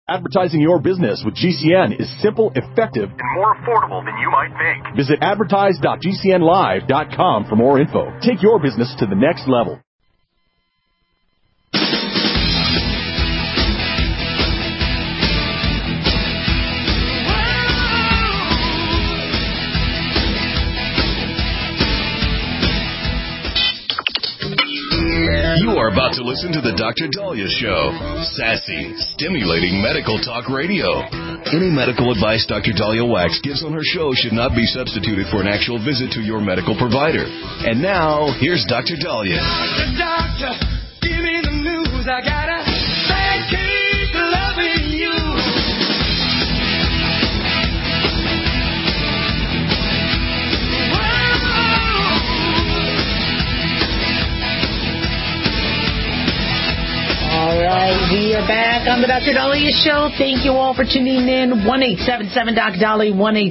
Advertising your business with GCN is simple, effective, and more affordable than you might think. Visit advertise.gcnlive.com for more info. Take your business to the next level. You are about to listen to the Dr. Dahlia Show. Sassy, stimulating medical talk radio. Any medical advice Dr. Dahlia Wax gives on her show should not be substituted for an actual visit to your medical provider. And now, here's Dr. Dahlia. Doctor, give me the news. I gotta keep loving you. All right, we are back on the Dr. Dahlia Show. Thank you all for tuning in. 1-877-DOC-DALI,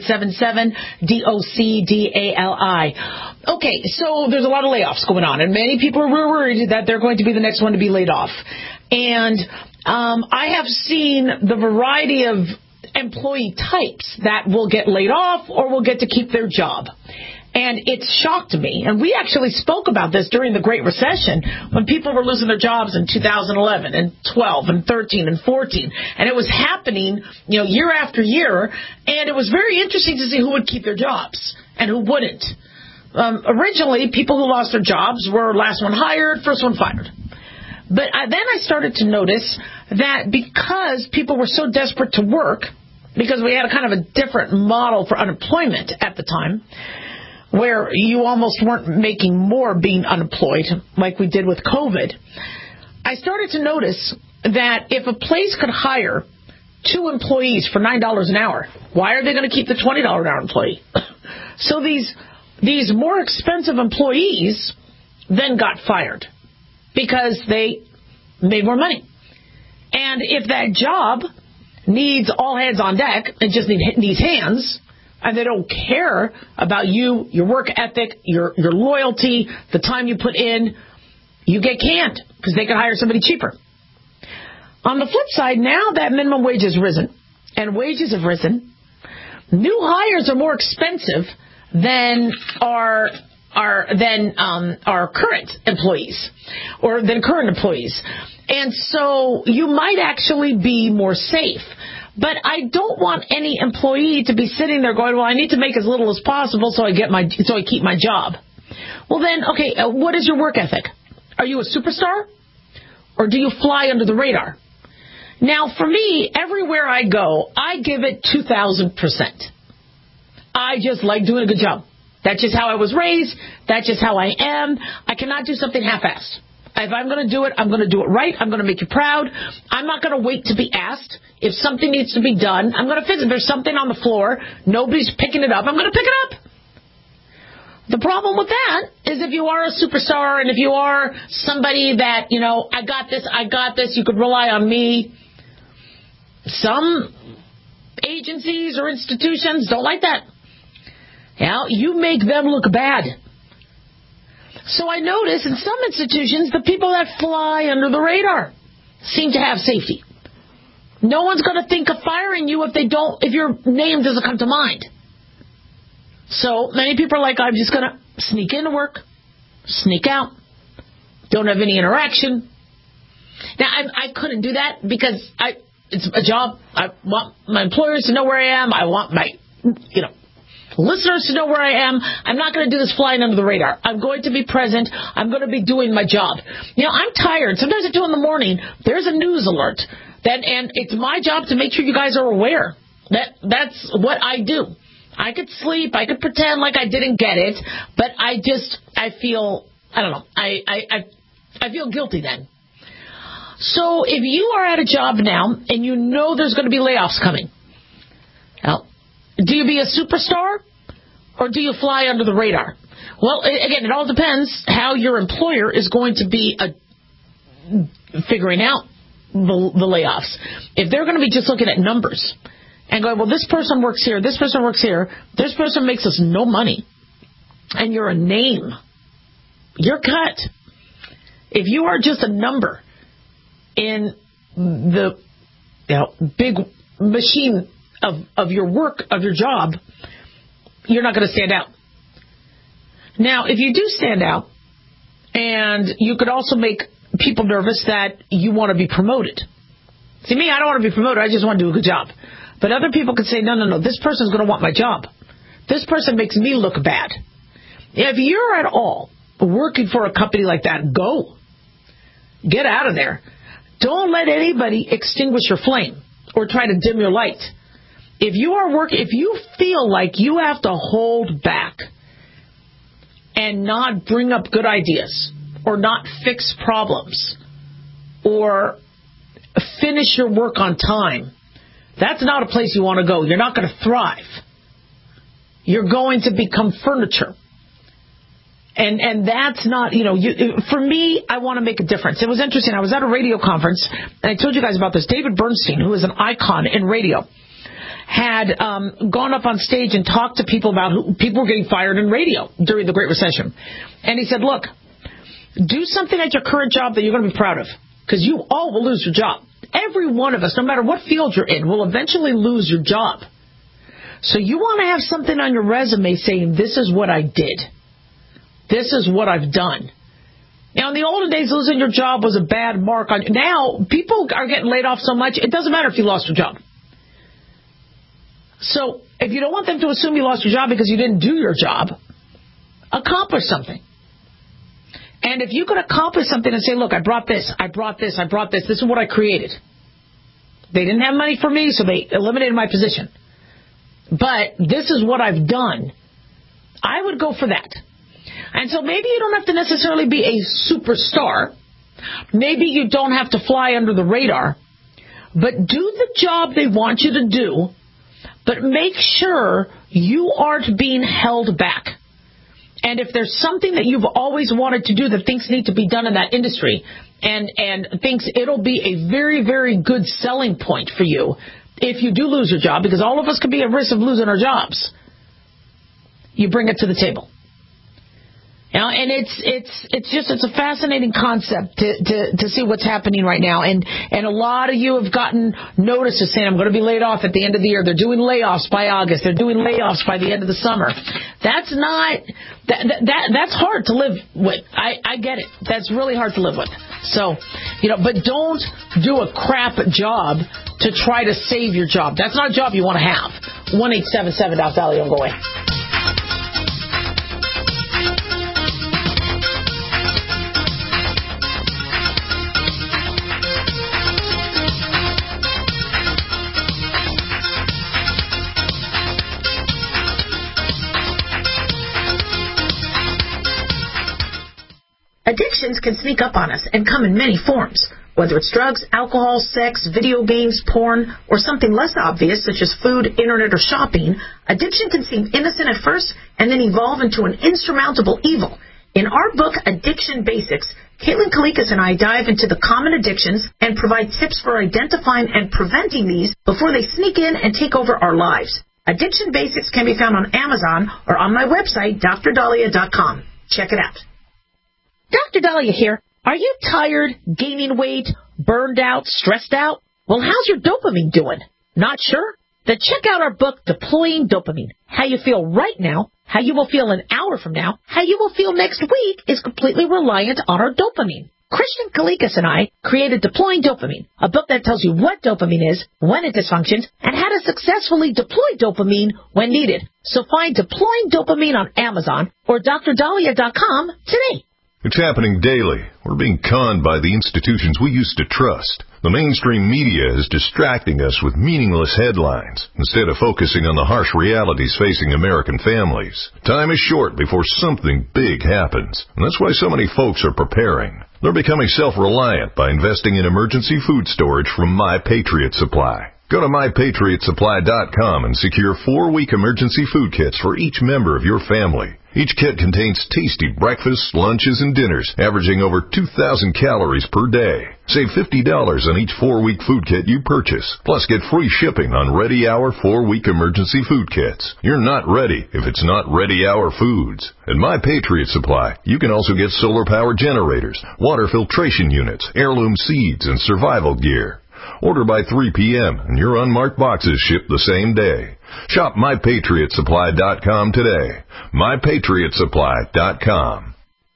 1-877-DOC-DALI. Okay, so there's a lot of layoffs going on, and many people are worried that they're going to be the next one to be laid off. And I have seen the variety of employee types that will get laid off or will get to keep their job. And it shocked me. And we actually spoke about this during the Great Recession when people were losing their jobs in 2011 and 12 and 13 and 14. And it was happening, year after year. And it was very interesting to see who would keep their jobs and who wouldn't. Originally, people who lost their jobs were last one hired, first one fired. But then I started to notice that because people were so desperate to work, because we had a kind of a different model for unemployment at the time, where you almost weren't making more being unemployed like we did with COVID, I started to notice that if a place could hire 2 employees for $9 an hour, why are they going to keep the $20 an hour employee? So these more expensive employees then got fired because they made more money. And if that job needs all hands on deck and just needs hands, and they don't care about you, your work ethic, your loyalty, the time you put in, you get canned because they can hire somebody cheaper. On the flip side, now that minimum wage has risen and wages have risen, new hires are more expensive than our current employees or than current employees. And so you might actually be more safe. But I don't want any employee to be sitting there going, well, I need to make as little as possible so I keep my job. Well, then, okay, what is your work ethic? Are you a superstar? Or do you fly under the radar? Now, for me, everywhere I go, I give it 2,000%. I just like doing a good job. That's just how I was raised. That's just how I am. I cannot do something half-assed. If I'm going to do it, I'm going to do it right. I'm going to make you proud. I'm not going to wait to be asked. If something needs to be done, I'm going to fix it. If there's something on the floor, nobody's picking it up, I'm going to pick it up. The problem with that is if you are a superstar and if you are somebody that, I got this, you could rely on me. Some agencies or institutions don't like that. You make them look bad. So I notice in some institutions, the people that fly under the radar seem to have safety. No one's going to think of firing you if your name doesn't come to mind. So many people are like, I'm just going to sneak into work, sneak out, don't have any interaction. Now, I couldn't do that because it's a job. I want my employers to know where I am. I want my, listeners to know where I am. I'm not going to do this flying under the radar. I'm going to be present. I'm going to be doing my job. I'm tired. Sometimes at 2 a.m, there's a news alert. And it's my job to make sure you guys are aware. That's what I do. I could sleep. I could pretend like I didn't get it. But I feel, I don't know. I feel guilty then. So if you are at a job now and you know there's going to be layoffs coming, do you be a superstar or do you fly under the radar? Well, again, it all depends how your employer is going to be figuring out the layoffs. If they're going to be just looking at numbers and going, well, this person works here, this person works here, this person makes us no money, and you're a name, you're cut. If you are just a number in the big machine of your work, of your job, you're not going to stand out. Now, if you do stand out, and you could also make people nervous that you want to be promoted. See, me, I don't want to be promoted. I just want to do a good job. But other people could say, no, this person's going to want my job. This person makes me look bad. If you're at all working for a company like that, go. Get out of there. Don't let anybody extinguish your flame or try to dim your light. If you feel like you have to hold back and not bring up good ideas or not fix problems or finish your work on time, that's not a place you want to go. You're not going to thrive. You're going to become furniture. And that's not, for me, I want to make a difference. It was interesting. I was at a radio conference, and I told you guys about this. David Bernstein, who is an icon in radio, had gone up on stage and talked to people about who people were getting fired in radio during the Great Recession. And he said, look, do something at your current job that you're going to be proud of, because you all will lose your job. Every one of us, no matter what field you're in, will eventually lose your job. So you want to have something on your resume saying, this is what I did. This is what I've done. Now, in the olden days, losing your job was a bad mark on you. Now, people are getting laid off so much, it doesn't matter if you lost your job. So, if you don't want them to assume you lost your job because you didn't do your job, accomplish something. And if you could accomplish something and say, look, I brought this, this is what I created. They didn't have money for me, so they eliminated my position. But this is what I've done. I would go for that. And so maybe you don't have to necessarily be a superstar. Maybe you don't have to fly under the radar. But do the job they want you to do. But make sure you aren't being held back. And if there's something that you've always wanted to do that things need to be done in that industry and thinks it'll be a very, very good selling point for you if you do lose your job, because all of us could be at risk of losing our jobs, you bring it to the table. And it's a fascinating concept to see what's happening right now. And a lot of you have gotten notices saying, I'm going to be laid off at the end of the year. They're doing layoffs by August. They're doing layoffs by the end of the summer. That's hard to live with. I get it. That's really hard to live with. So, but don't do a crap job to try to save your job. That's not a job you want to have. 1-877-DOC-DALIA. Don't go away. Addictions can sneak up on us and come in many forms, whether it's drugs, alcohol, sex, video games, porn, or something less obvious such as food, internet, or shopping. Addiction can seem innocent at first and then evolve into an insurmountable evil. In our book, Addiction Basics, Caitlin Kalikas and I dive into the common addictions and provide tips for identifying and preventing these before they sneak in and take over our lives. Addiction Basics can be found on Amazon or on my website, DrDalia.com. Check it out. Dr. Dahlia here. Are you tired, gaining weight, burned out, stressed out? Well, how's your dopamine doing? Not sure? Then check out our book, Deploying Dopamine. How you feel right now, how you will feel an hour from now, how you will feel next week is completely reliant on our dopamine. Christian Kalikas and I created Deploying Dopamine, a book that tells you what dopamine is, when it dysfunctions, and how to successfully deploy dopamine when needed. So find Deploying Dopamine on Amazon or DrDalia.com today. It's happening daily. We're being conned by the institutions we used to trust. The mainstream media is distracting us with meaningless headlines instead of focusing on the harsh realities facing American families. Time is short before something big happens, and that's why so many folks are preparing. They're becoming self-reliant by investing in emergency food storage from My Patriot Supply. Go to MyPatriotSupply.com and secure 4-week emergency food kits for each member of your family. Each kit contains tasty breakfasts, lunches, and dinners, averaging over 2,000 calories per day. Save $50 on each 4-week food kit you purchase. Plus, get free shipping on Ready Hour 4-week emergency food kits. You're not ready if it's not Ready Hour Foods. At My Patriot Supply, you can also get solar power generators, water filtration units, heirloom seeds, and survival gear. Order by 3 p.m. and your unmarked boxes ship the same day. Shop MyPatriotSupply.com today. MyPatriotSupply.com.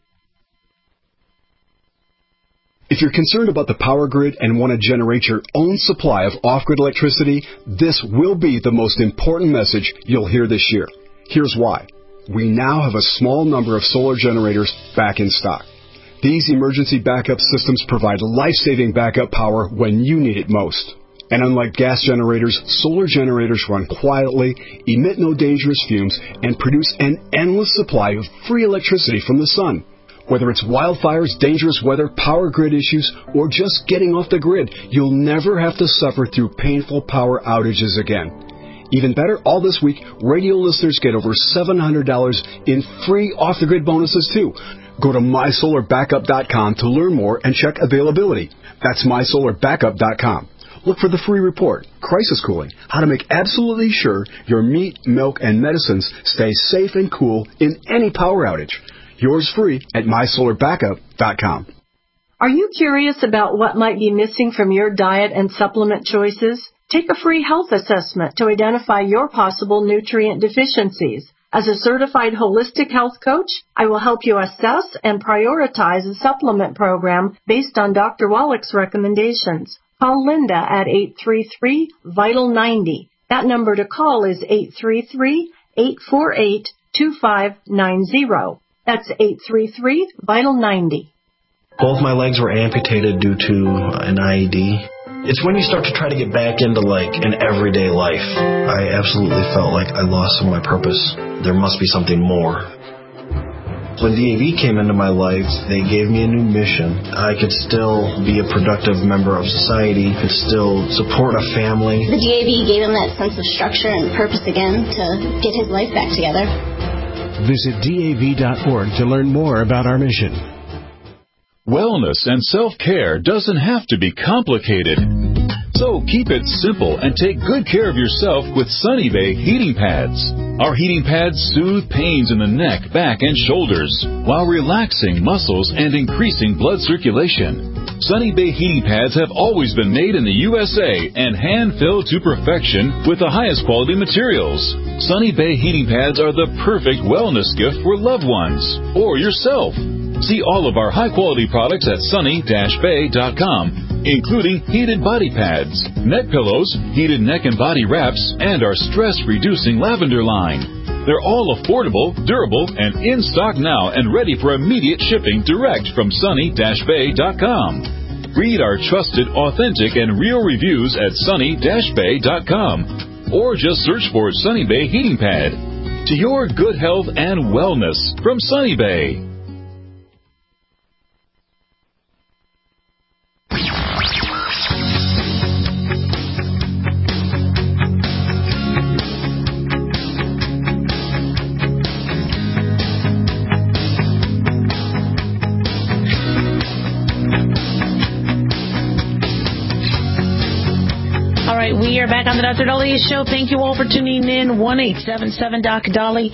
If you're concerned about the power grid and want to generate your own supply of off-grid electricity, this will be the most important message you'll hear this year. Here's why. We now have a small number of solar generators back in stock. These emergency backup systems provide life-saving backup power when you need it most. And unlike gas generators, solar generators run quietly, emit no dangerous fumes, and produce an endless supply of free electricity from the sun. Whether it's wildfires, dangerous weather, power grid issues, or just getting off the grid, you'll never have to suffer through painful power outages again. Even better, all this week, radio listeners get over $700 in free off-the-grid bonuses, too. Go to MySolarBackup.com to learn more and check availability. That's MySolarBackup.com. Look for the free report, Crisis Cooling, how to make absolutely sure your meat, milk, and medicines stay safe and cool in any power outage. Yours free at MySolarBackup.com. Are you curious about what might be missing from your diet and supplement choices? Take a free health assessment to identify your possible nutrient deficiencies. As a certified holistic health coach, I will help you assess and prioritize a supplement program based on Dr. Wallach's recommendations. Call Linda at 833-VITAL-90. That number to call is 833-848-2590. That's 833-VITAL-90. Both my legs were amputated due to an IED. It's when you start to try to get back into, an everyday life. I absolutely felt like I lost some of my purpose. There must be something more. When DAV came into my life, they gave me a new mission. I could still be a productive member of society, could still support a family. The DAV gave him that sense of structure and purpose again to get his life back together. Visit DAV.org to learn more about our mission. Wellness and self-care doesn't have to be complicated. So keep it simple and take good care of yourself with Sunny Bay heating pads. Our heating pads soothe pains in the neck, back, and shoulders while relaxing muscles and increasing blood circulation. Sunny Bay heating pads have always been made in the USA and hand-filled to perfection with the highest quality materials. Sunny Bay heating pads are the perfect wellness gift for loved ones or yourself. See all of our high-quality products at sunny-bay.com, including heated body pads, neck pillows, heated neck and body wraps, and our stress-reducing lavender line. They're all affordable, durable, and in stock now and ready for immediate shipping direct from sunny-bay.com. Read our trusted, authentic, and real reviews at sunny-bay.com, or just search for Sunny Bay Heating Pad. To your good health and wellness from Sunny Bay. We are back on the Dr. Dahlia Show. Thank you all for tuning in. 1-877-DOC-DALI,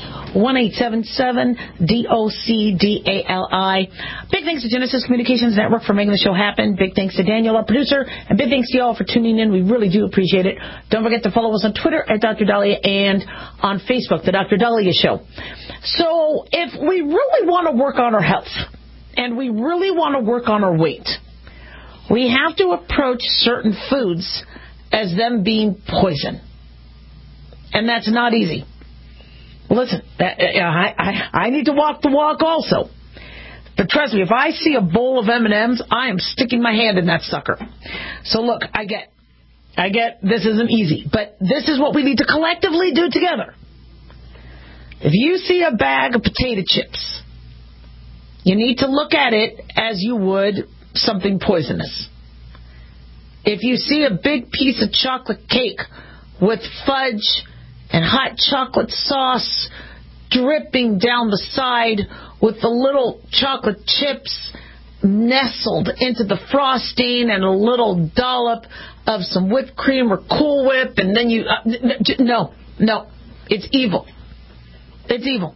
1-877-DOC-DALI. Big thanks to Genesis Communications Network for making the show happen. Big thanks to Daniel, our producer, and big thanks to you all for tuning in. We really do appreciate it. Don't forget to follow us on Twitter at Dr. Dahlia and on Facebook, the Dr. Dahlia Show. So if we really want to work on our health and we really want to work on our weight, we have to approach certain foods as them being poison. And that's not easy. Listen, I need to walk the walk also. But trust me, if I see a bowl of M&Ms, I am sticking my hand in that sucker. So look, I get this isn't easy, but this is what we need to collectively do together. If you see a bag of potato chips, you need to look at it as you would something poisonous. If you see a big piece of chocolate cake with fudge and hot chocolate sauce dripping down the side with the little chocolate chips nestled into the frosting and a little dollop of some whipped cream or Cool Whip, and then you... No, it's evil. It's evil.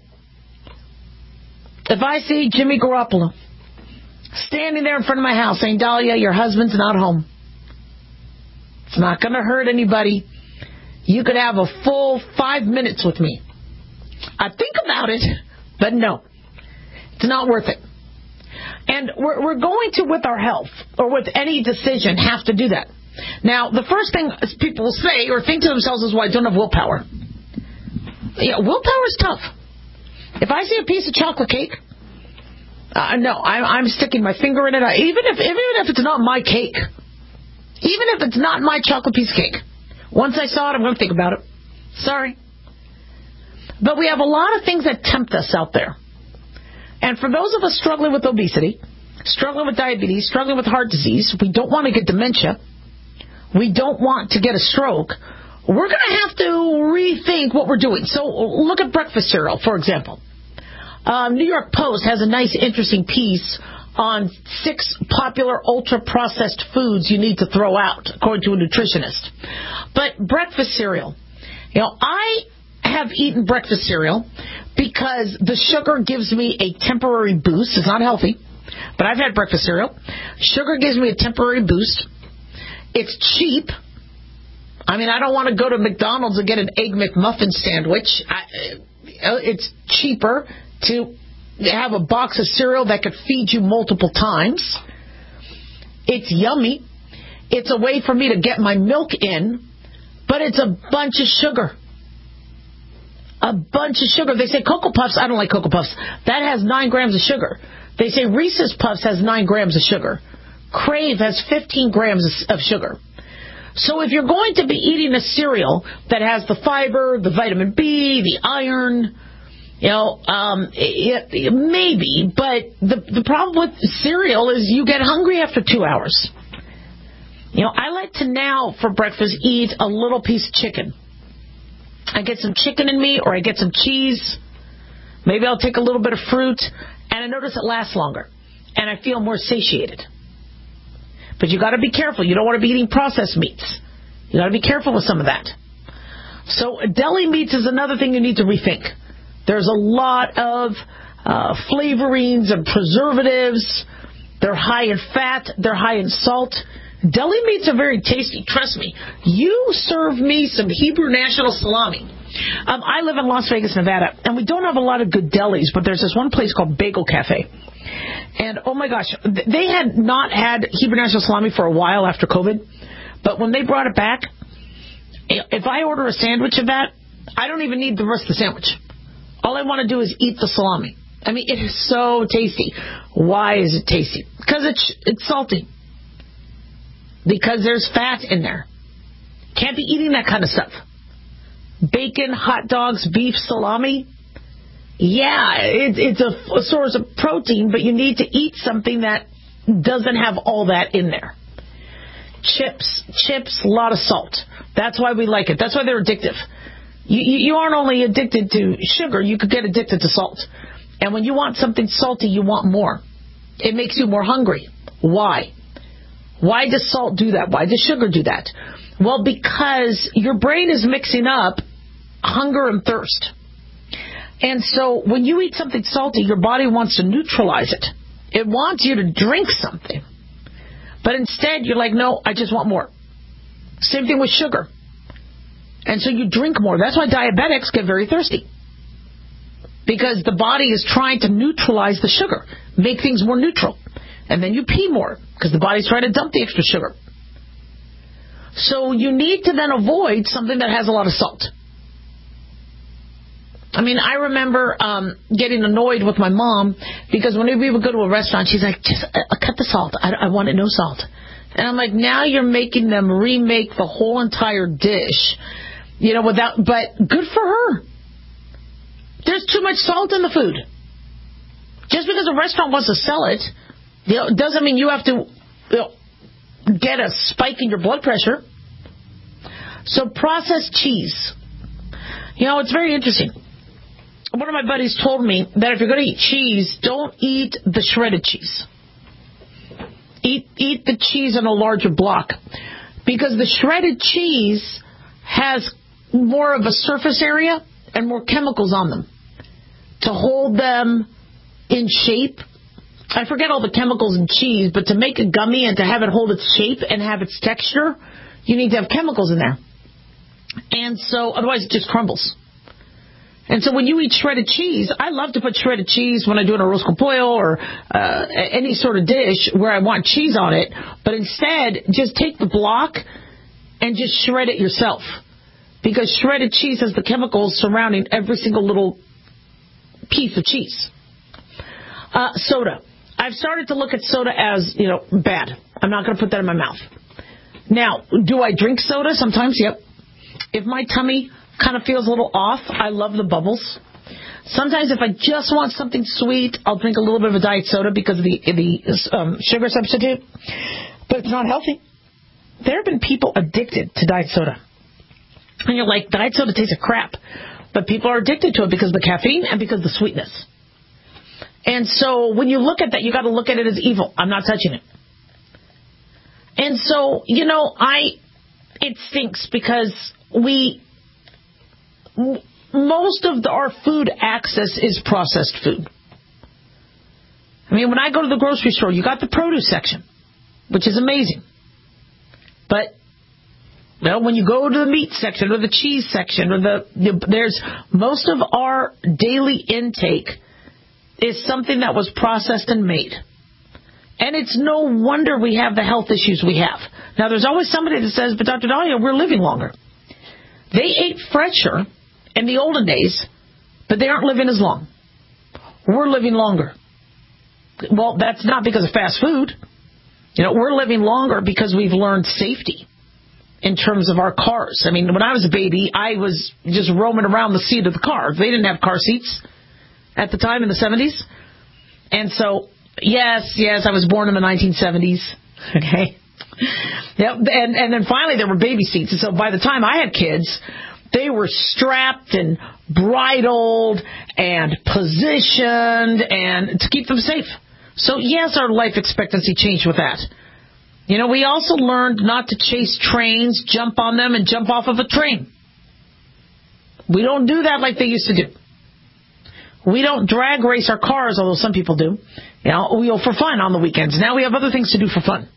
If I see Jimmy Garoppolo standing there in front of my house saying, Dahlia, your husband's not home, It's not going to hurt anybody. You could have a full 5 minutes with me. I think about it, but no. It's not worth it. And we're going to, with our health, or with any decision, have to do that. Now, the first thing people will say or think to themselves is, well, I don't have willpower. Yeah, willpower is tough. If I see a piece of chocolate cake, no, I'm sticking my finger in it. Even if it's not my cake, even if it's not my chocolate piece of cake, once I saw it, I'm going to think about it. Sorry. But we have a lot of things that tempt us out there. And for those of us struggling with obesity, struggling with diabetes, struggling with heart disease, we don't want to get dementia, we don't want to get a stroke, we're going to have to rethink what we're doing. So look at breakfast cereal, for example. New York Post has a nice, interesting piece on 6 popular ultra-processed foods you need to throw out, according to a nutritionist. But breakfast cereal. I have eaten breakfast cereal because the sugar gives me a temporary boost. It's not healthy, but I've had breakfast cereal. Sugar gives me a temporary boost. It's cheap. I mean, I don't want to go to McDonald's and get an Egg McMuffin sandwich. It's cheaper to have a box of cereal that could feed you multiple times. It's yummy. It's a way for me to get my milk in, but it's a bunch of sugar. A bunch of sugar. They say Cocoa Puffs. I don't like Cocoa Puffs. That has 9 grams of sugar. They say Reese's Puffs has 9 grams of sugar. Crave has 15 grams of sugar. So if you're going to be eating a cereal that has the fiber, the vitamin B, the iron, maybe, but the problem with cereal is you get hungry after 2 hours. I like to now for breakfast eat a little piece of chicken. I get some chicken in me, or I get some cheese. Maybe I'll take a little bit of fruit, and I notice it lasts longer, and I feel more satiated. But you got to be careful. You don't want to be eating processed meats. You got to be careful with some of that. So deli meats is another thing you need to rethink. There's a lot of flavorings and preservatives. They're high in fat. They're high in salt. Deli meats are very tasty. Trust me. You serve me some Hebrew National salami. I live in Las Vegas, Nevada, and we don't have a lot of good delis, but there's this one place called Bagel Cafe. And, oh, my gosh, they had not had Hebrew National salami for a while after COVID, but when they brought it back, if I order a sandwich of that, I don't even need the rest of the sandwich. All I want to do is eat the salami. I mean, it is so tasty. Why is it tasty? Because it's salty. Because there's fat in there. Can't be eating that kind of stuff. Bacon, hot dogs, beef, salami. Yeah, it's a source of protein, but you need to eat something that doesn't have all that in there. Chips, a lot of salt. That's why we like it. That's why they're addictive. You aren't only addicted to sugar, you could get addicted to salt. And when you want something salty, you want more. It makes you more hungry. Why? Why does salt do that? Why does sugar do that? Well, because your brain is mixing up hunger and thirst. And so when you eat something salty, your body wants to neutralize it. It wants you to drink something. But instead, you're like, no, I just want more. Same thing with sugar. And so you drink more. That's why diabetics get very thirsty. Because the body is trying to neutralize the sugar, make things more neutral. And then you pee more because the body's trying to dump the extra sugar. So you need to then avoid something that has a lot of salt. I mean, I remember getting annoyed with my mom because whenever we would go to a restaurant, she's like, just cut the salt. I want it no salt. And I'm like, now you're making them remake the whole entire dish, but good for her. There's too much salt in the food. Just because a restaurant wants to sell it, doesn't mean you have to get a spike in your blood pressure. So processed cheese. It's very interesting. One of my buddies told me that if you're going to eat cheese, don't eat the shredded cheese. Eat the cheese in a larger block. Because the shredded cheese has more of a surface area and more chemicals on them to hold them in shape. I forget all the chemicals in cheese, but to make a gummy and to have it hold its shape and have its texture, You need to have chemicals in there. And so, otherwise it just crumbles. And so when you eat shredded cheese, I love to put shredded cheese when I do an arroz con pollo or any sort of dish where I want cheese on it. But instead, just take the block and just shred it yourself. Because shredded cheese has the chemicals surrounding every single little piece of cheese. Soda. I've started to look at soda as, bad. I'm not going to put that in my mouth. Now, do I drink soda? Sometimes, yep. If my tummy kind of feels a little off, I love the bubbles. Sometimes if I just want something sweet, I'll drink a little bit of a diet soda because of the sugar substitute. But it's not healthy. There have been people addicted to diet soda. And you're like, diet soda tastes like crap. But people are addicted to it because of the caffeine and because of the sweetness. And so when you look at that, you got to look at it as evil. I'm not touching it. And so, it stinks because most of our food access is processed food. I mean, when I go to the grocery store, you got the produce section, which is amazing. But, when you go to the meat section or the cheese section or there's most of our daily intake is something that was processed and made. And it's no wonder we have the health issues we have. Now, there's always somebody that says, but Dr. Dahlia, we're living longer. They ate fresher in the olden days, but they aren't living as long. We're living longer. Well, that's not because of fast food. We're living longer because we've learned safety in terms of our cars. I mean, when I was a baby, I was just roaming around the seat of the car. They didn't have car seats at the time in the 70s. And so, yes, I was born in the 1970s. Okay. Yep. And then finally there were baby seats. And so by the time I had kids, they were strapped and bridled and positioned and to keep them safe. So yes, our life expectancy changed with that. We also learned not to chase trains, jump on them, and jump off of a train. We don't do that like they used to do. We don't drag race our cars, although some people do. For fun on the weekends. Now we have other things to do for fun.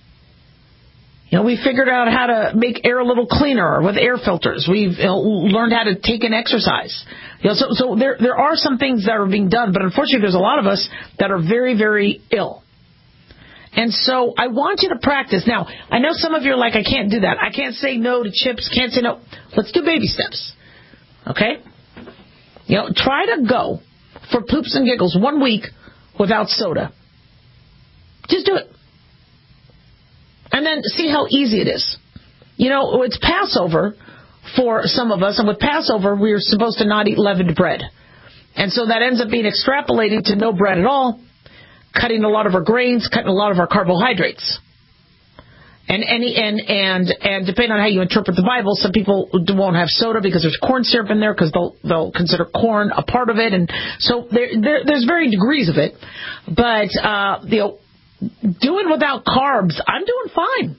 We figured out how to make air a little cleaner with air filters. We've learned how to take an exercise. So there are some things that are being done, but unfortunately there's a lot of us that are very, very ill. And so I want you to practice. Now, I know some of you are like, I can't do that. I can't say no to chips. Can't say no. Let's do baby steps. Okay? Try to go for poops and giggles 1 week without soda. Just do it. And then see how easy it is. It's Passover for some of us, and with Passover, we're supposed to not eat leavened bread. And so that ends up being extrapolating to no bread at all, cutting a lot of our grains, cutting a lot of our carbohydrates. And depending on how you interpret the Bible, some people won't have soda because there's corn syrup in there because they'll consider corn a part of it. And so there's varying degrees of it. But, doing without carbs, I'm doing fine.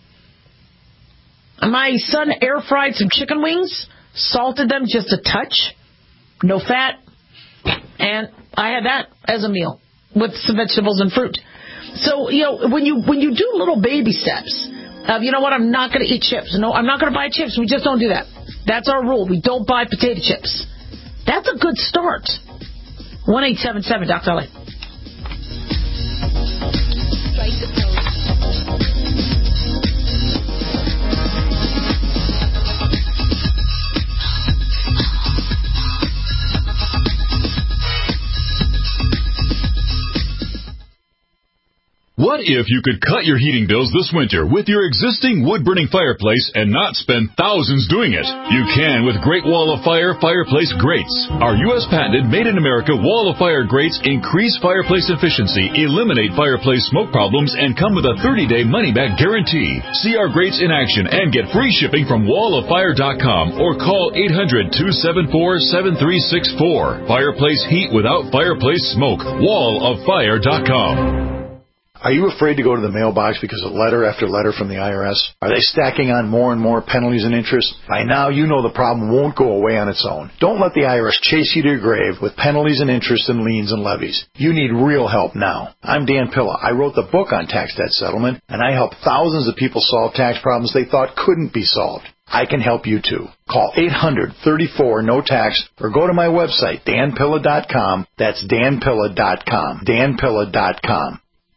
My son air fried some chicken wings, salted them just a touch, no fat, and I had that as a meal with some vegetables and fruit. So, when you do little baby steps of, I'm not going to eat chips. No, I'm not going to buy chips. We just don't do that. That's our rule. We don't buy potato chips. That's a good start. 1-877 Dr. Ellie. What if you could cut your heating bills this winter with your existing wood-burning fireplace and not spend thousands doing it? You can with Great Wall of Fire fireplace grates. Our U.S. patented made-in-America Wall of Fire grates increase fireplace efficiency, eliminate fireplace smoke problems, and come with a 30-day money-back guarantee. See our grates in action and get free shipping from walloffire.com or call 800-274-7364. Fireplace heat without fireplace smoke. walloffire.com. Are you afraid to go to the mailbox because of letter after letter from the IRS? Are they stacking on more and more penalties and interest? By now, you know the problem won't go away on its own. Don't let the IRS chase you to your grave with penalties and interest and liens and levies. You need real help now. I'm Dan Pilla. I wrote the book on tax debt settlement, and I help thousands of people solve tax problems they thought couldn't be solved. I can help you too. Call 800-34-NO-TAX or go to my website, danpilla.com. That's danpilla.com. danpilla.com.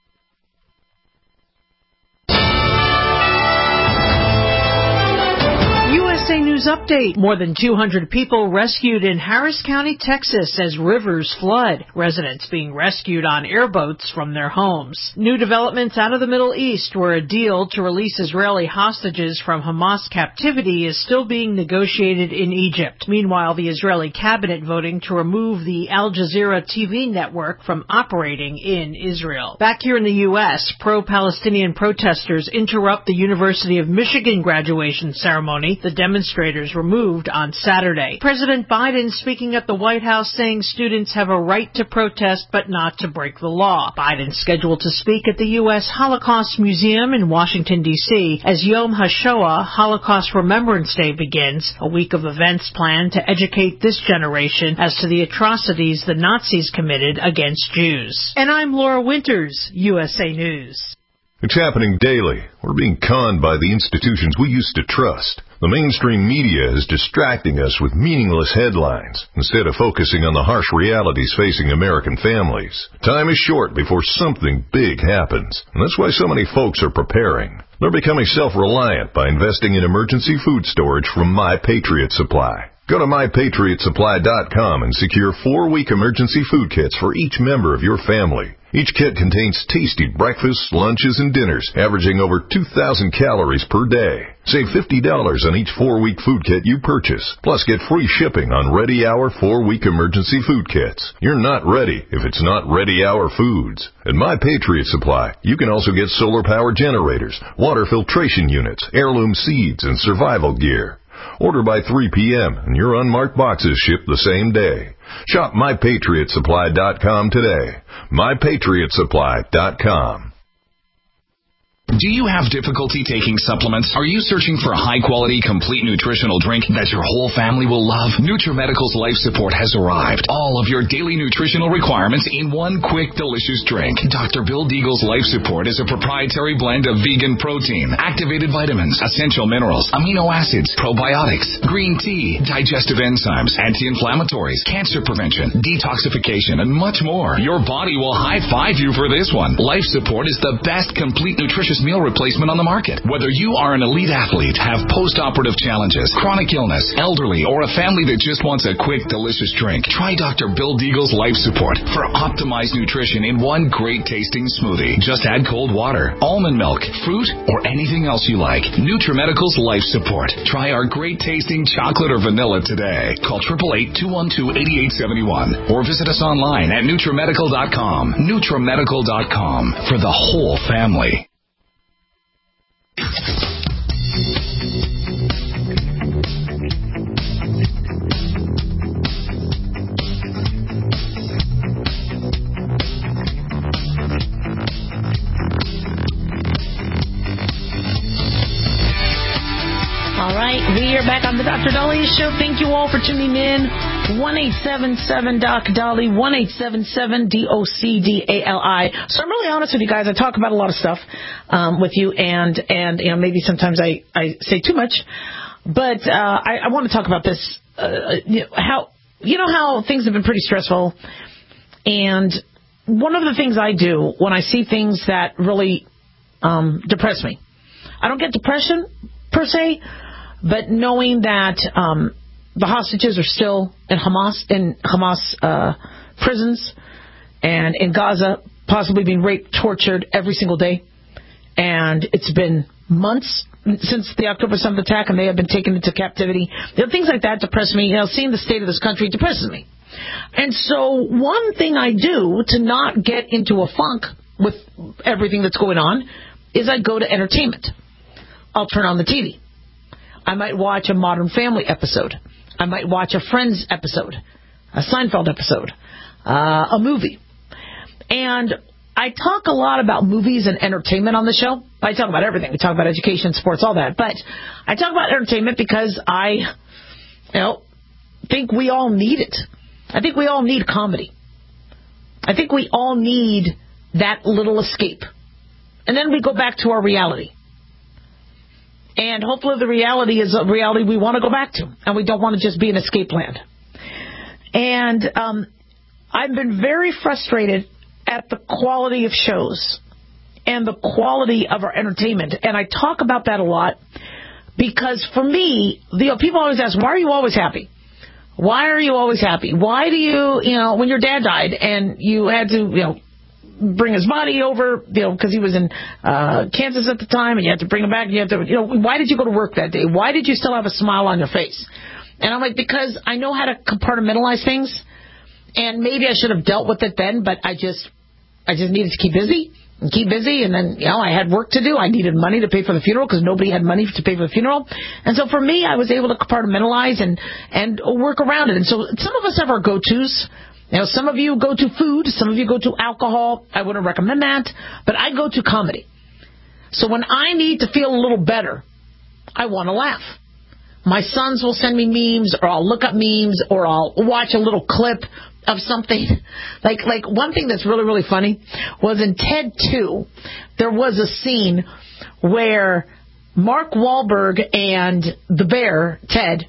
USA News Update. More than 200 people rescued in Harris County, Texas as rivers flood. Residents being rescued on airboats from their homes. New developments out of the Middle East, where a deal to release Israeli hostages from Hamas captivity is still being negotiated in Egypt. Meanwhile, the Israeli cabinet voting to remove the Al Jazeera TV network from operating in Israel. Back here in the U.S., pro-Palestinian protesters interrupt the University of Michigan graduation ceremony. The demonstrators were moved on Saturday. President Biden speaking at the White House saying students have a right to protest but not to break the law. Biden scheduled to speak at the U.S. Holocaust Museum in Washington, D.C. as Yom HaShoah, Holocaust Remembrance Day, begins, a week of events planned to educate this generation as to the atrocities the Nazis committed against Jews. And I'm Laura Winters, USA News. It's happening daily. We're being conned by the institutions we used to trust. The mainstream media is distracting us with meaningless headlines instead of focusing on the harsh realities facing American families. Time is short before something big happens, and that's why so many folks are preparing. They're becoming self-reliant by investing in emergency food storage from My Patriot Supply. Go to MyPatriotSupply.com and secure 4-week emergency food kits for each member of your family. Each kit contains tasty breakfasts, lunches, and dinners, averaging over 2,000 calories per day. Save $50 on each 4-week food kit you purchase. Plus, get free shipping on Ready Hour 4-week emergency food kits. You're not ready if it's not Ready Hour Foods. At My Patriot Supply, you can also get solar power generators, water filtration units, heirloom seeds, and survival gear. Order by 3 p.m. and your unmarked boxes ship the same day. Shop MyPatriotSupply.com today. MyPatriotSupply.com. Do you have difficulty taking supplements? Are you searching for a high-quality, complete nutritional drink that your whole family will love? NutriMedical's Life Support has arrived. All of your daily nutritional requirements in one quick, delicious drink. Dr. Bill Deagle's Life Support is a proprietary blend of vegan protein, activated vitamins, essential minerals, amino acids, probiotics, green tea, digestive enzymes, anti-inflammatories, cancer prevention, detoxification, and much more. Your body will high-five you for this one. Life Support is the best complete nutritious meal replacement on the market. Whether you are an elite athlete, have post-operative challenges, chronic illness, elderly, or a family that just wants a quick, delicious drink, try Dr. Bill Deagle's Life Support for optimized nutrition in one great-tasting smoothie. Just add cold water, almond milk, fruit, or anything else you like. NutriMedical's Life Support. Try our great-tasting chocolate or vanilla today. Call 888-212-8871 or visit us online at NutriMedical.com. NutriMedical.com for the whole family. All right, we are back on the Dr. Daliah Show. Thank you all for tuning in. 1-877-DOC-DALI, 1-877-DOCDALI. So I'm really honest with you guys. I talk about a lot of stuff with you, and you know, maybe sometimes I say too much, but I want to talk about this. How things have been pretty stressful, and one of the things I do when I see things that really depress me, I don't get depression per se, but knowing that the hostages are still in Hamas prisons and in Gaza, possibly being raped, tortured every single day. And it's been months since the October 7th attack, and they have been taken into captivity. Things like that depress me. Seeing the state of this country depresses me. And so one thing I do to not get into a funk with everything that's going on is I go to entertainment. I'll turn on the TV. I might watch a Modern Family episode. I might watch a Friends episode, a Seinfeld episode, a movie. And I talk a lot about movies and entertainment on the show. I talk about everything. We talk about education, sports, all that. But I talk about entertainment because I think we all need it. I think we all need comedy. I think we all need that little escape. And then we go back to our reality. And hopefully the reality is a reality we want to go back to. And we don't want to just be in escape land. And I've been very frustrated at the quality of shows and the quality of our entertainment. And I talk about that a lot because for me, people always ask, why are you always happy? Why are you always happy? Why do you, when your dad died and you had to, bring his body over, because he was in Kansas at the time, and you had to bring him back, and you had to, why did you go to work that day? Why did you still have a smile on your face? And I'm like, because I know how to compartmentalize things, and maybe I should have dealt with it then, but I just needed to keep busy, and then, I had work to do. I needed money to pay for the funeral because nobody had money to pay for the funeral. And so for me, I was able to compartmentalize and work around it. And so some of us have our go-tos. Some of you go to food, some of you go to alcohol. I wouldn't recommend that, but I go to comedy. So when I need to feel a little better, I want to laugh. My sons will send me memes, or I'll look up memes, or I'll watch a little clip of something. Like one thing that's really, really funny was in Ted 2, there was a scene where Mark Wahlberg and the bear, Ted,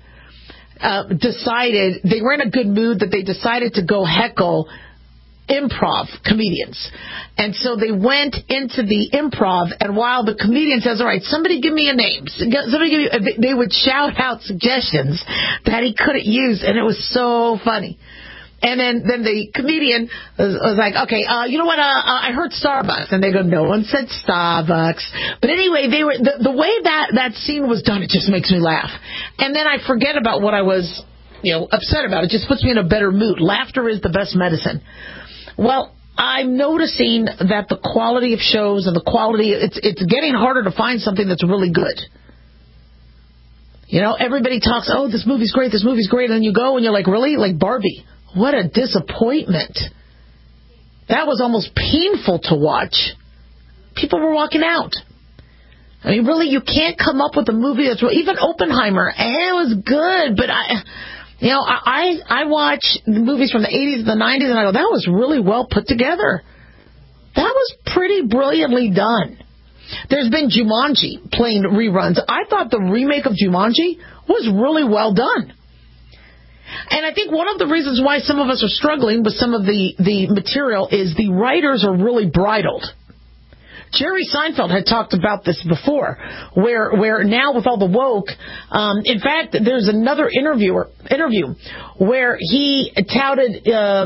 decided, they were in a good mood, that they decided to go heckle improv comedians. And so they went into the improv, and while the comedian says, all right, somebody give me a name, they would shout out suggestions that he couldn't use, and it was so funny. And then the comedian was like, okay, you know what? I heard Starbucks. And they go, no one said Starbucks. But anyway, they were the way that scene was done, it just makes me laugh. And then I forget about what I was, upset about. It just puts me in a better mood. Laughter is the best medicine. Well, I'm noticing that the quality of shows and the quality, it's getting harder to find something that's really good. Everybody talks, oh, this movie's great, and then you go and you're like, really? Like Barbie. What a disappointment. That was almost painful to watch. People were walking out. I mean, really, you can't come up with a movie that's... Even Oppenheimer, it was good, but I watch the movies from the 80s and the 90s, and I go, that was really well put together. That was pretty brilliantly done. There's been Jumanji playing reruns. I thought the remake of Jumanji was really well done. And I think one of the reasons why some of us are struggling with some of the material is the writers are really bridled. Jerry Seinfeld had talked about this before, where now with all the woke, in fact, there's another interview where he touted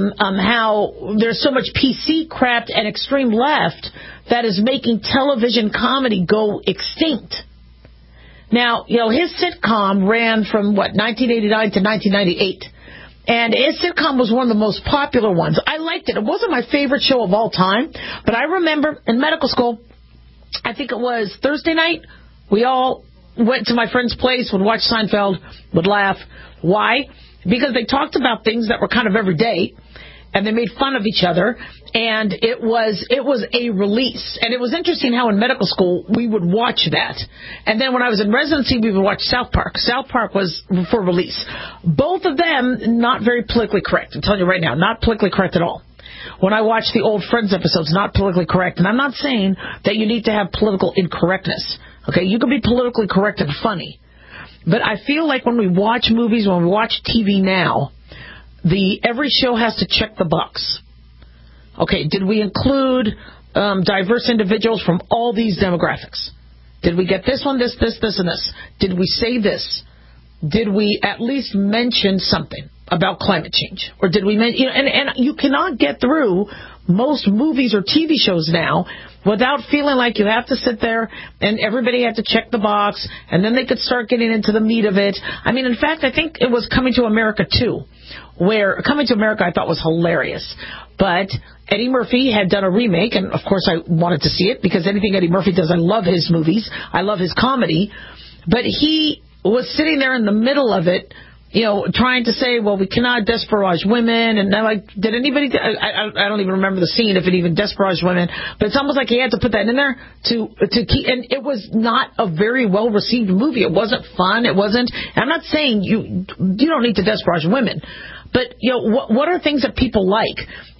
how there's so much PC crap and extreme left that is making television comedy go extinct. Now, his sitcom ran from, 1989 to 1998. And his sitcom was one of the most popular ones. I liked it. It wasn't my favorite show of all time. But I remember in medical school, I think it was Thursday night, we all went to my friend's place, would watch Seinfeld, would laugh. Why? Because they talked about things that were kind of everyday. And they made fun of each other, and it was a release. And it was interesting how in medical school we would watch that. And then when I was in residency, we would watch South Park. South Park was for release. Both of them not very politically correct. I'm telling you right now, not politically correct at all. When I watch the old Friends episodes, not politically correct. And I'm not saying that you need to have political incorrectness. Okay, you can be politically correct and funny. But I feel like when we watch movies, when we watch TV now, every show has to check the box. Okay, did we include diverse individuals from all these demographics? Did we get this one, this, and this? Did we say this? Did we at least mention something about climate change? Or did we mention... And you cannot get through most movies or TV shows now without feeling like you have to sit there and everybody had to check the box, and then they could start getting into the meat of it. I mean, in fact, I think it was Coming to America 2, where Coming to America I thought was hilarious. But Eddie Murphy had done a remake, and of course I wanted to see it, because anything Eddie Murphy does, I love his movies. I love his comedy. But he was sitting there in the middle of it trying to say, well, we cannot desperage women. And I'm like, did anybody, I don't even remember the scene if it even desperaged women, but it's almost like he had to put that in there to keep, and it was not a very well received movie. It wasn't fun. It wasn't, I'm not saying you don't need to desperage women, but, what are things that people like?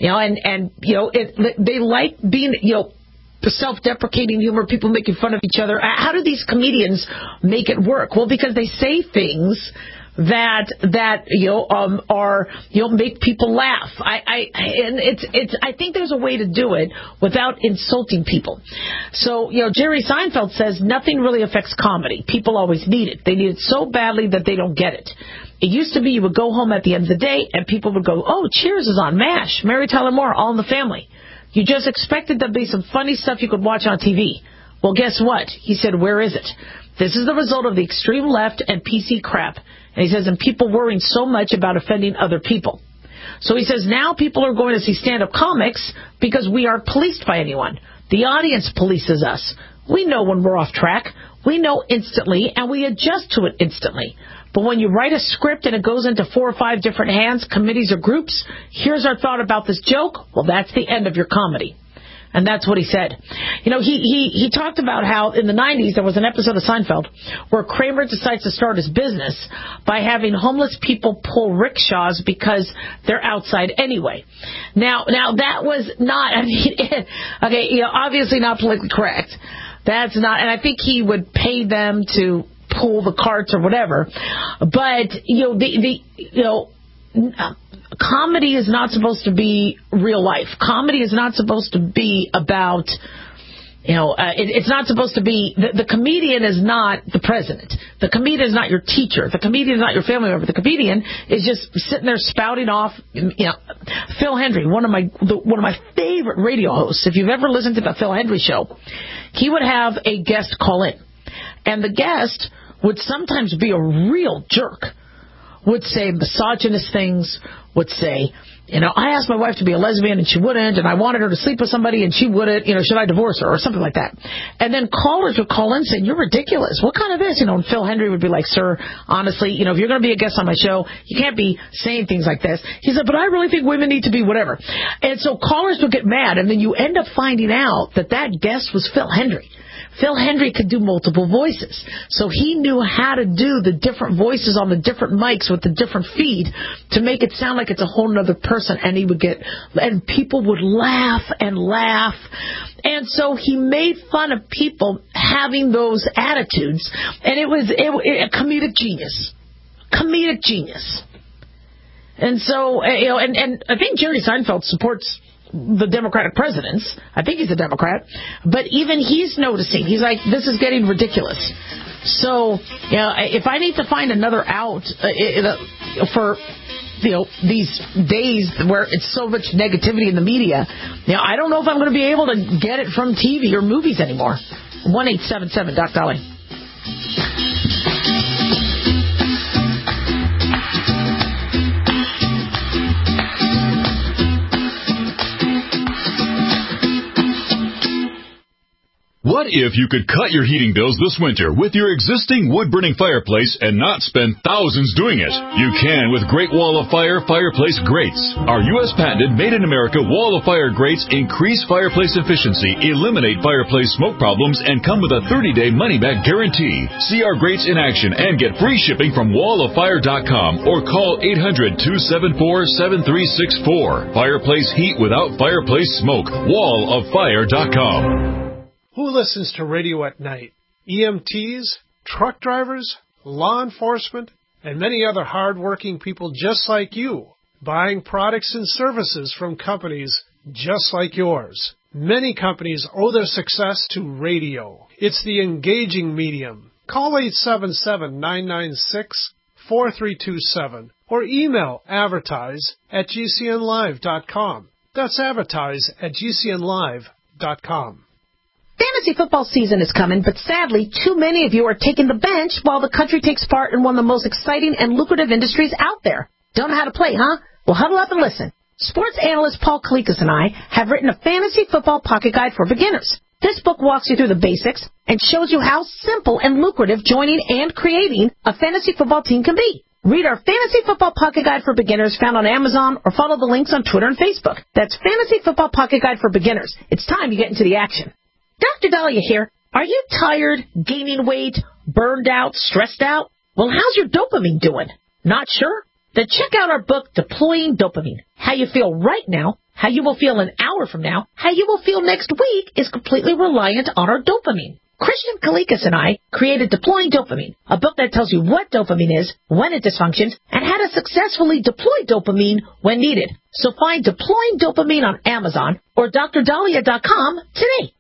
They like being, self-deprecating humor, people making fun of each other. How do these comedians make it work? Well, because they say things that make people laugh. I think there's a way to do it without insulting people. So, Jerry Seinfeld says nothing really affects comedy. People always need it. They need it so badly that they don't get it. It used to be you would go home at the end of the day and people would go, oh, Cheers is on, MASH, Mary Tyler Moore, All in the Family. You just expected there'd be some funny stuff you could watch on TV. Well, guess what? He said, where is it? This is the result of the extreme left and PC crap. And he says, and people worrying so much about offending other people. So he says, now people are going to see stand-up comics because we aren't policed by anyone. The audience polices us. We know when we're off track. We know instantly, and we adjust to it instantly. But when you write a script and it goes into 4 or 5 different hands, committees or groups, here's our thought about this joke, well, that's the end of your comedy. And that's what he said. He talked about how in the 90s there was an episode of Seinfeld where Kramer decides to start his business by having homeless people pull rickshaws because they're outside anyway. Now that was not, obviously not politically correct. That's not, and I think he would pay them to pull the carts or whatever. But, comedy is not supposed to be real life. Comedy is not supposed to be about, it's not supposed to be, the comedian is not the president. The comedian is not your teacher. The comedian is not your family member. The comedian is just sitting there spouting off, Phil Hendry, one of my favorite radio hosts. If you've ever listened to the Phil Hendry show, he would have a guest call in. And the guest would sometimes be a real jerk. Would say misogynist things, would say, I asked my wife to be a lesbian and she wouldn't, and I wanted her to sleep with somebody and she wouldn't, should I divorce her, or something like that. And then callers would call in saying, you're ridiculous. What kind of this? And Phil Hendry would be like, sir, honestly, if you're going to be a guest on my show, you can't be saying things like this. He said, but I really think women need to be whatever. And so callers would get mad, and then you end up finding out that guest was Phil Hendry. Phil Hendry could do multiple voices. So he knew how to do the different voices on the different mics with the different feed to make it sound like it's a whole other person. And people would laugh and laugh. And so he made fun of people having those attitudes. And it was a comedic genius. Comedic genius. And so, and I think Jerry Seinfeld supports the Democratic presidents. I think he's a Democrat. But even he's noticing. He's like, this is getting ridiculous. So, if I need to find another out for, these days where it's so much negativity in the media, I don't know if I'm going to be able to get it from TV or movies anymore. 1-877-DOC-DOLLY. What if you could cut your heating bills this winter with your existing wood-burning fireplace and not spend thousands doing it? You can with Great Wall of Fire fireplace grates. Our U.S. patented made-in-America Wall of Fire grates increase fireplace efficiency, eliminate fireplace smoke problems, and come with a 30-day money-back guarantee. See our grates in action and get free shipping from walloffire.com or call 800-274-7364. Fireplace heat without fireplace smoke. walloffire.com. Who listens to radio at night? EMTs, truck drivers, law enforcement, and many other hard-working people just like you, buying products and services from companies just like yours. Many companies owe their success to radio. It's the engaging medium. Call 877-996-4327 or email advertise@gcnlive.com. That's advertise@gcnlive.com. Fantasy football season is coming, but sadly, too many of you are taking the bench while the country takes part in one of the most exciting and lucrative industries out there. Don't know how to play, huh? Well, huddle up and listen. Sports analyst Paul Kalikas and I have written a fantasy football pocket guide for beginners. This book walks you through the basics and shows you how simple and lucrative joining and creating a fantasy football team can be. Read our Fantasy Football Pocket Guide for Beginners found on Amazon or follow the links on Twitter and Facebook. That's Fantasy Football Pocket Guide for Beginners. It's time you get into the action. Dr. Dahlia here. Are you tired, gaining weight, burned out, stressed out? Well, how's your dopamine doing? Not sure? Then check out our book, Deploying Dopamine. How you feel right now, how you will feel an hour from now, how you will feel next week is completely reliant on our dopamine. Christian Kalikas and I created Deploying Dopamine, a book that tells you what dopamine is, when it dysfunctions, and how to successfully deploy dopamine when needed. So find Deploying Dopamine on Amazon or drdahlia.com today.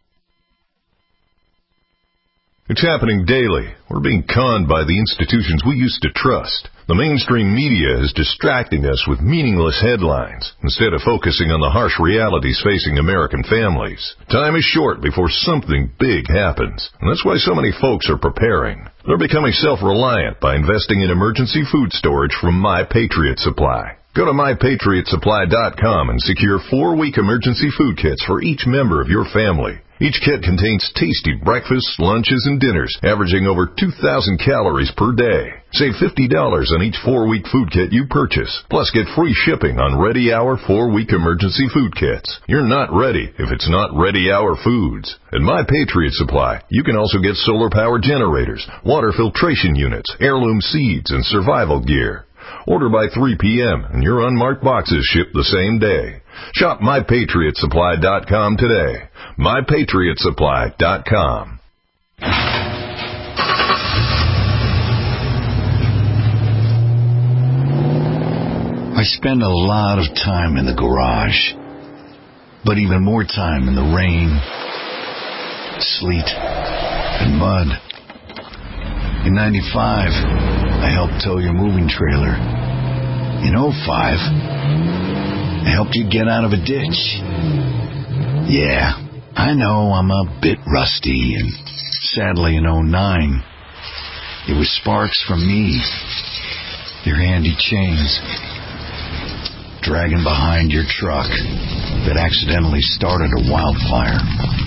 It's happening daily. We're being conned by the institutions we used to trust. The mainstream media is distracting us with meaningless headlines instead of focusing on the harsh realities facing American families. Time is short before something big happens, and that's why so many folks are preparing. They're becoming self-reliant by investing in emergency food storage from My Patriot Supply. Go to MyPatriotSupply.com and secure 4-week emergency food kits for each member of your family. Each kit contains tasty breakfasts, lunches, and dinners, averaging over 2,000 calories per day. Save $50 on each 4-week food kit you purchase. Plus, get free shipping on Ready Hour 4-week emergency food kits. You're not ready if it's not Ready Hour foods. At My Patriot Supply, you can also get solar power generators, water filtration units, heirloom seeds, and survival gear. Order by 3 p.m. and your unmarked boxes ship the same day. Shop MyPatriotSupply.com today. MyPatriotSupply.com. I spend a lot of time in the garage, but even more time in the rain, sleet, and mud. In 95, I helped tow your moving trailer. In 05, I helped you get out of a ditch. Yeah, I know I'm a bit rusty, and sadly in 09, it was sparks from me, your handy chains, dragging behind your truck that accidentally started a wildfire.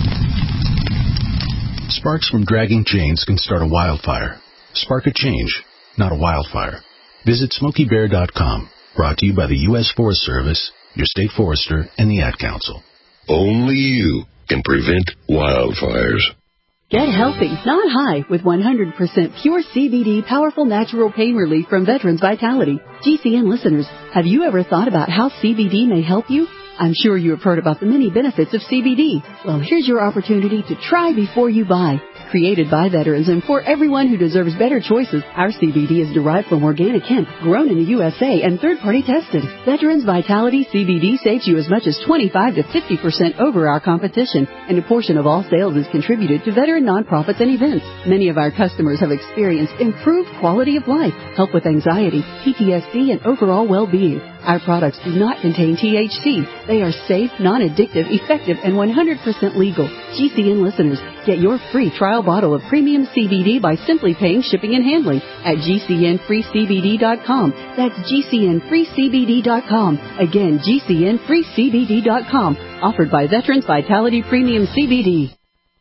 Sparks from dragging chains can start a wildfire. Spark a change, not a wildfire. Visit SmokeyBear.com. Brought to you by the U.S. Forest Service, your state forester, and the Ad Council. Only you can prevent wildfires. Get healthy, not high, with 100% pure CBD powerful natural pain relief from Veterans Vitality. GCN listeners, have you ever thought about how CBD may help you? I'm sure you have heard about the many benefits of CBD. Well, here's your opportunity to try before you buy. Created by veterans and for everyone who deserves better choices, our CBD is derived from organic hemp, grown in the USA and third-party tested. Veterans Vitality CBD saves you as much as 25 to 50% over our competition, and a portion of all sales is contributed to veteran nonprofits and events. Many of our customers have experienced improved quality of life, help with anxiety, PTSD, and overall well-being. Our products do not contain THC. They are safe, non-addictive, effective, and 100% legal. GCN listeners, get your free trial bottle of premium CBD by simply paying shipping and handling at GCNFreeCBD.com. That's GCNFreeCBD.com. Again, GCNFreeCBD.com. Offered by Veterans Vitality Premium CBD.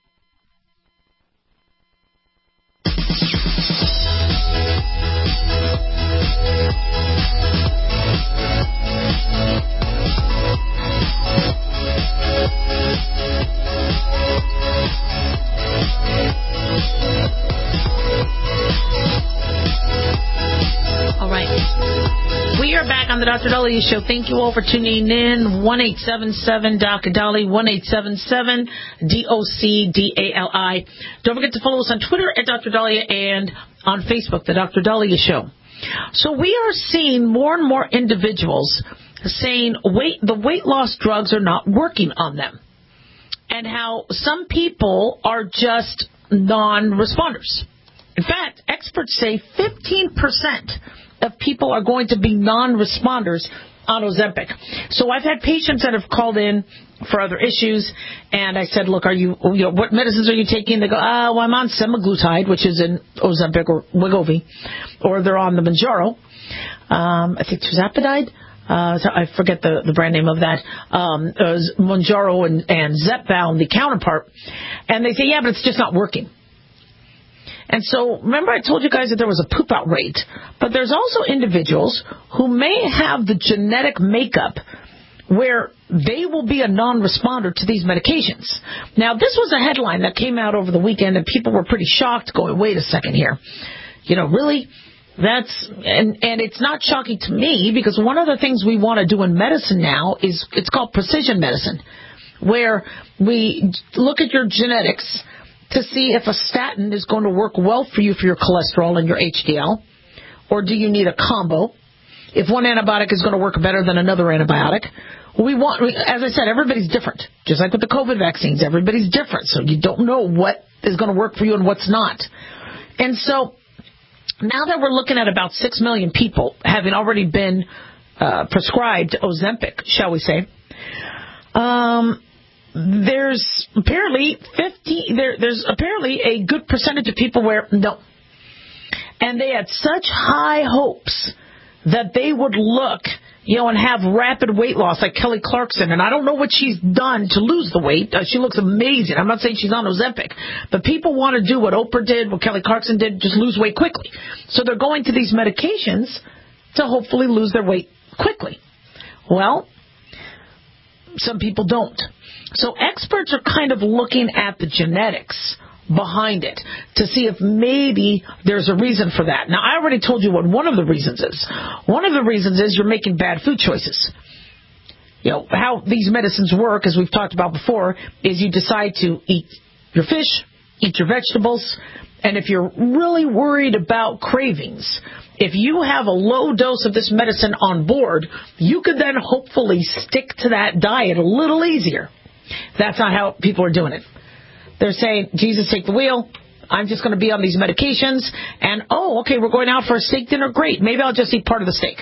All right. We are back on the Dr. Dahlia Show. Thank you all for tuning in. 1-877-Dr. Dahlia, 1-877-DOCDALI. Don't forget to follow us on Twitter at Dr. Dahlia and on Facebook, the Dr. Dahlia Show. So we are seeing more and more individuals saying the weight loss drugs are not working on them, and how some people are just non-responders. In fact, experts say 15% of people are going to be non-responders on Ozempic. So I've had patients that have called in for other issues, and I said, look, what medicines are you taking? They go, well, I'm on semaglutide, which is in Ozempic or Wegovy, or they're on the Mounjaro. I think tirzepatide. I forget the brand name of that. Mounjaro and Zepbound, the counterpart. And they say, yeah, but it's just not working. And so, remember I told you guys that there was a poop out rate, but there's also individuals who may have the genetic makeup where they will be a non-responder to these medications. Now, this was a headline that came out over the weekend, and people were pretty shocked, going, wait a second here. Really? And it's not shocking to me, because one of the things we want to do in medicine now is, it's called precision medicine, where we look at your genetics to see if a statin is going to work well for you for your cholesterol and your HDL, or do you need a combo? If one antibiotic is going to work better than another antibiotic. As I said, everybody's different. Just like with the COVID vaccines, everybody's different. So you don't know what is going to work for you and what's not. And so now that we're looking at about 6 million people having already been prescribed Ozempic, shall we say, there's apparently a good percentage of people where no. And they had such high hopes that they would look, and have rapid weight loss like Kelly Clarkson. And I don't know what she's done to lose the weight. She looks amazing. I'm not saying she's on Ozempic. But people want to do what Oprah did, what Kelly Clarkson did, just lose weight quickly. So they're going to these medications to hopefully lose their weight quickly. Well, some people don't. So experts are kind of looking at the genetics behind it to see if maybe there's a reason for that. Now, I already told you what one of the reasons is. One of the reasons is you're making bad food choices. How these medicines work, as we've talked about before, is you decide to eat your fish, eat your vegetables, and if you're really worried about cravings, if you have a low dose of this medicine on board, you could then hopefully stick to that diet a little easier. That's not how people are doing it. They're saying, Jesus, take the wheel. I'm just going to be on these medications. And, we're going out for a steak dinner. Great. Maybe I'll just eat part of the steak.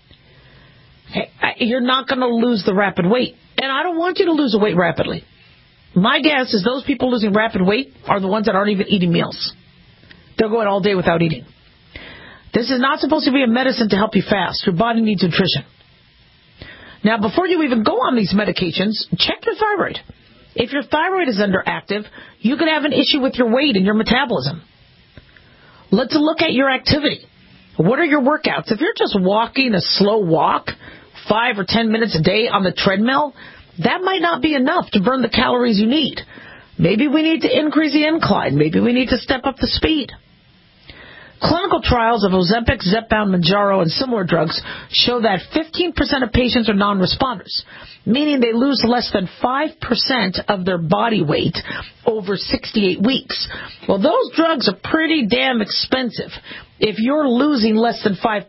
Okay. You're not going to lose the rapid weight. And I don't want you to lose the weight rapidly. My guess is those people losing rapid weight are the ones that aren't even eating meals. They're going all day without eating. This is not supposed to be a medicine to help you fast. Your body needs nutrition. Now, before you even go on these medications, check your thyroid. If your thyroid is underactive, you could have an issue with your weight and your metabolism. Let's look at your activity. What are your workouts? If you're just walking a slow walk, 5 or 10 minutes a day on the treadmill, that might not be enough to burn the calories you need. Maybe we need to increase the incline. Maybe we need to step up the speed. Clinical trials of Ozempic, Zepbound, Mounjaro, and similar drugs show that 15% of patients are non-responders, meaning they lose less than 5% of their body weight over 68 weeks. Well, those drugs are pretty damn expensive if you're losing less than 5%.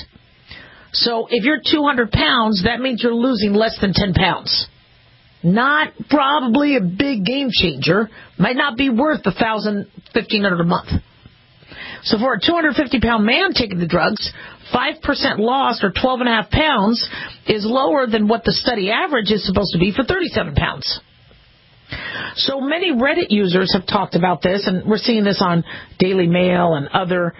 So if you're 200 pounds, that means you're losing less than 10 pounds. Not probably a big game changer. Might not be worth $1,000, $1,500 a month. So for a 250-pound man taking the drugs, 5% loss, or 12.5 pounds, is lower than what the study average is supposed to be for 37 pounds. So many Reddit users have talked about this, and we're seeing this on Daily Mail and other,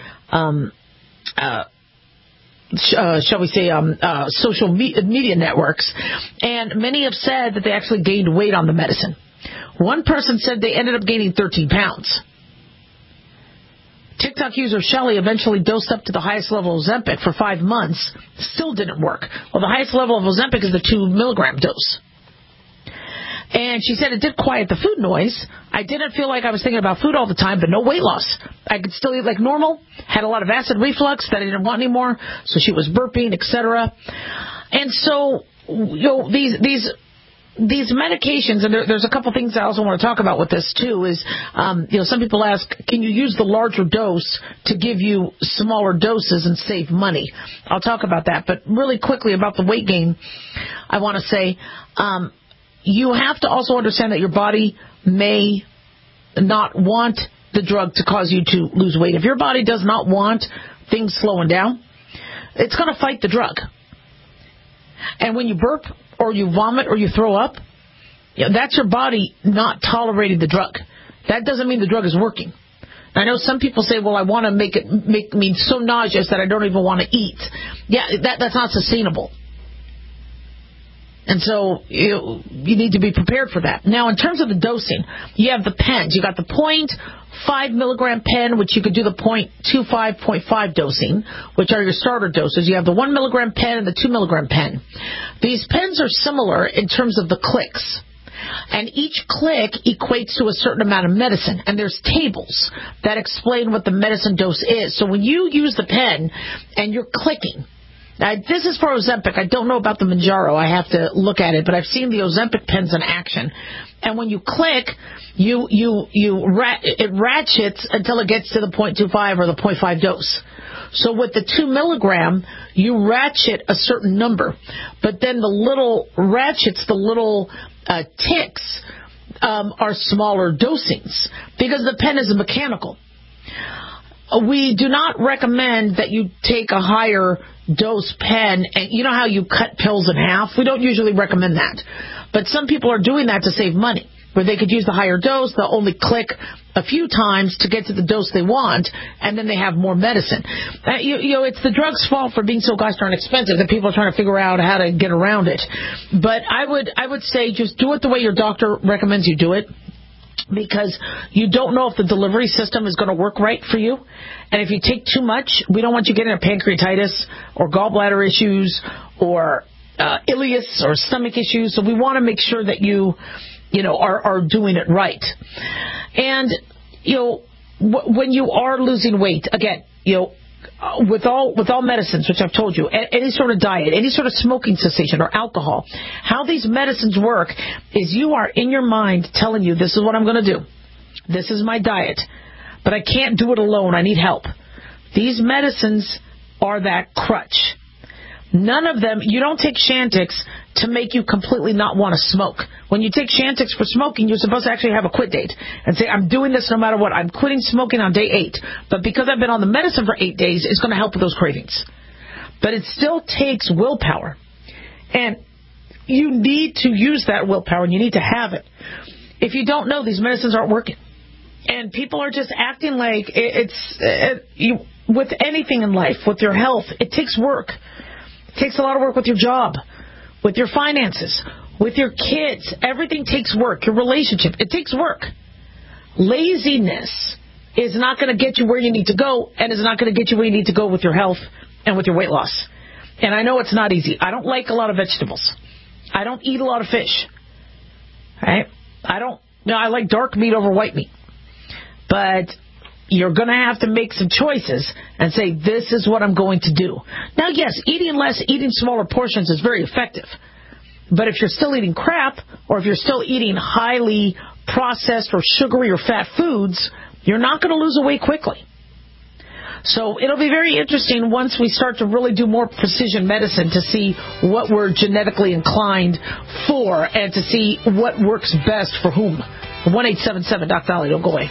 social media networks. And many have said that they actually gained weight on the medicine. One person said they ended up gaining 13 pounds. TikTok user Shelly eventually dosed up to the highest level of Ozempic for 5 months. Still didn't work. Well, the highest level of Ozempic is the 2 milligram dose. And she said it did quiet the food noise. I didn't feel like I was thinking about food all the time, but no weight loss. I could still eat like normal. Had a lot of acid reflux that I didn't want anymore. So she was burping, etc. And so, these medications, and there's a couple things I also want to talk about with this too, is, some people ask, can you use the larger dose to give you smaller doses and save money? I'll talk about that. But really quickly about the weight gain, I want to say, you have to also understand that your body may not want the drug to cause you to lose weight. If your body does not want things slowing down, it's going to fight the drug. And when you burp or you vomit or you throw up, that's your body not tolerating the drug. That doesn't mean the drug is working. I know some people say, well, I want to make me so nauseous that I don't even want to eat. Yeah, that's not sustainable. And so you need to be prepared for that. Now, in terms of the dosing, you have the pens. You got the 0.5 milligram pen, which you could do the 0.25, 0.5 dosing, which are your starter doses. You have the 1 milligram pen and the 2 milligram pen. These pens are similar in terms of the clicks. And each click equates to a certain amount of medicine. And there's tables that explain what the medicine dose is. So when you use the pen and you're clicking, now, this is for Ozempic. I don't know about the Mounjaro. I have to look at it, but I've seen the Ozempic pens in action. And when you click, it ratchets until it gets to the 0.25 or the 0.5 dose. So with the 2 milligram, you ratchet a certain number, but then the little ratchets, the little ticks, are smaller dosings because the pen is mechanical. We do not recommend that you take a higher dose pen, and you know how you cut pills in half? We don't usually recommend that. But some people are doing that to save money, where they could use the higher dose, they'll only click a few times to get to the dose they want, and then they have more medicine. It's the drug's fault for being so gosh darn expensive that people are trying to figure out how to get around it. But I would say just do it the way your doctor recommends you do it, because you don't know if the delivery system is going to work right for you. And if you take too much, we don't want you getting a pancreatitis or gallbladder issues or ileus or stomach issues. So we want to make sure that you are doing it right. And, when you are losing weight, again, with all medicines, which I've told you, any sort of diet, any sort of smoking cessation or alcohol, how these medicines work is you are in your mind telling you, this is what I'm going to do. This is my diet. But I can't do it alone. I need help. These medicines are that crutch. None of them, you don't take Chantix to make you completely not want to smoke. When you take Chantix for smoking, you're supposed to actually have a quit date and say, I'm doing this no matter what. I'm quitting smoking on day 8. But because I've been on the medicine for 8 days, it's going to help with those cravings. But it still takes willpower. And you need to use that willpower, and you need to have it. If you don't know, these medicines aren't working. And people are just acting like with anything in life, with your health, it takes work. It takes a lot of work with your job, with your finances, with your kids. Everything takes work. Your relationship, it takes work. Laziness is not going to get you where you need to go, and is not going to get you where you need to go with your health and with your weight loss. And I know it's not easy. I don't like a lot of vegetables. I don't eat a lot of fish. Right? I like dark meat over white meat. But you're going to have to make some choices and say, this is what I'm going to do. Now, yes, eating less, eating smaller portions is very effective. But if you're still eating crap, or if you're still eating highly processed or sugary or fat foods, you're not going to lose weight quickly. So it'll be very interesting once we start to really do more precision medicine to see what we're genetically inclined for and to see what works best for whom. 1-877 Doc Dolly, don't go away.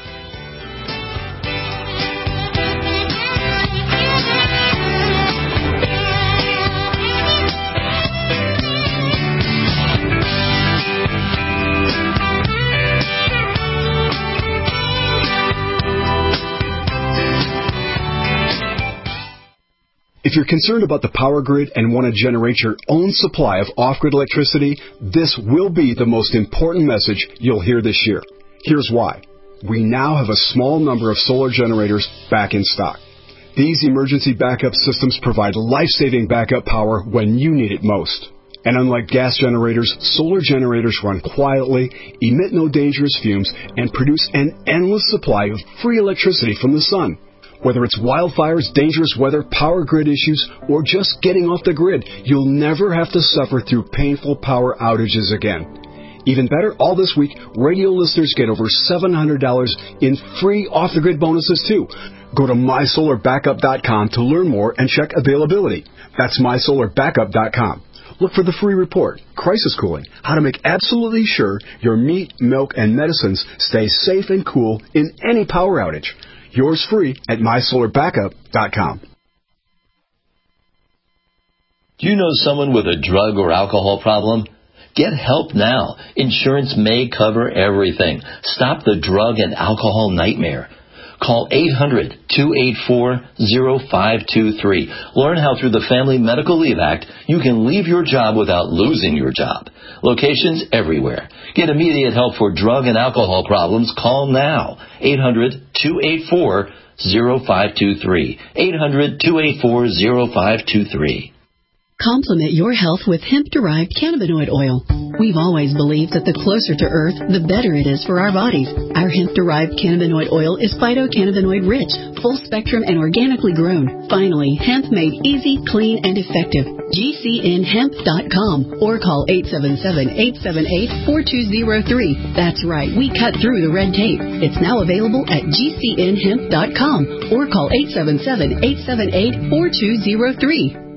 If you're concerned about the power grid and want to generate your own supply of off-grid electricity, this will be the most important message you'll hear this year. Here's why. We now have a small number of solar generators back in stock. These emergency backup systems provide life-saving backup power when you need it most. And unlike gas generators, solar generators run quietly, emit no dangerous fumes, and produce an endless supply of free electricity from the sun. Whether it's wildfires, dangerous weather, power grid issues, or just getting off the grid, you'll never have to suffer through painful power outages again. Even better, all this week, radio listeners get over $700 in free off-the-grid bonuses, too. Go to MySolarBackup.com to learn more and check availability. That's MySolarBackup.com. Look for the free report, Crisis Cooling, how to make absolutely sure your meat, milk, and medicines stay safe and cool in any power outage. Yours free at MySolarBackup.com. Do you know someone with a drug or alcohol problem? Get help now. Insurance may cover everything. Stop the drug and alcohol nightmare. Call 800-284-0523. Learn how through the Family Medical Leave Act you can leave your job without losing your job. Locations everywhere. Get immediate help for drug and alcohol problems. Call now. 800-284-0523. 800-284-0523. Complement your health with hemp-derived cannabinoid oil. We've always believed that the closer to Earth, the better it is for our bodies. Our hemp-derived cannabinoid oil is phytocannabinoid-rich, full-spectrum, and organically grown. Finally, hemp made easy, clean, and effective. GCNhemp.com or call 877-878-4203. That's right, we cut through the red tape. It's now available at GCNhemp.com or call 877-878-4203.